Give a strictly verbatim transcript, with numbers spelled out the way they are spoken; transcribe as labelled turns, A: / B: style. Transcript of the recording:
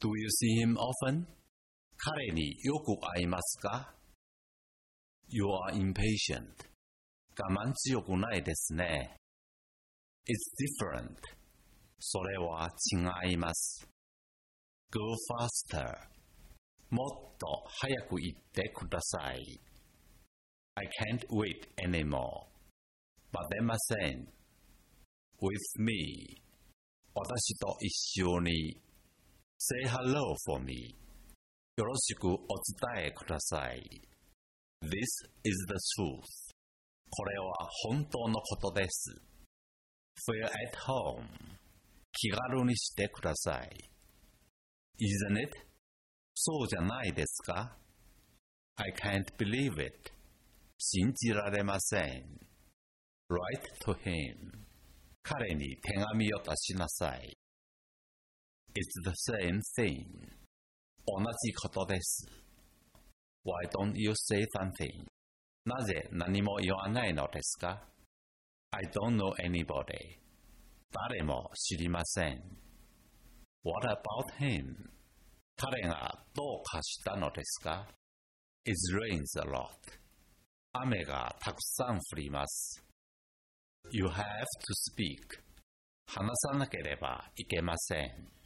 A: Do you see him often? 彼によく会いますか？ You are impatient. 我慢強くないですね。It's different. それは違います。Go faster. もっと早く行ってください。I can't wait anymore. 待てません。With me. 私と一緒に。Say hello for me. よろしくお伝えください。This is the truth. これは本当のことです。Feel at home. 気軽にしてください。Isn't it? そうじゃないですか？ I can't believe it. 信じられません。Write to him. 彼に手紙を出しなさい。It's the same thing. 同じことです。Why don't you say something? なぜ何も言わないのですか？ I don't know anybody. 誰も知りません。What about him? 彼がどうかしたのですか？ It rains a lot. 雨がたくさん降ります。You have to speak. 話さなければいけません。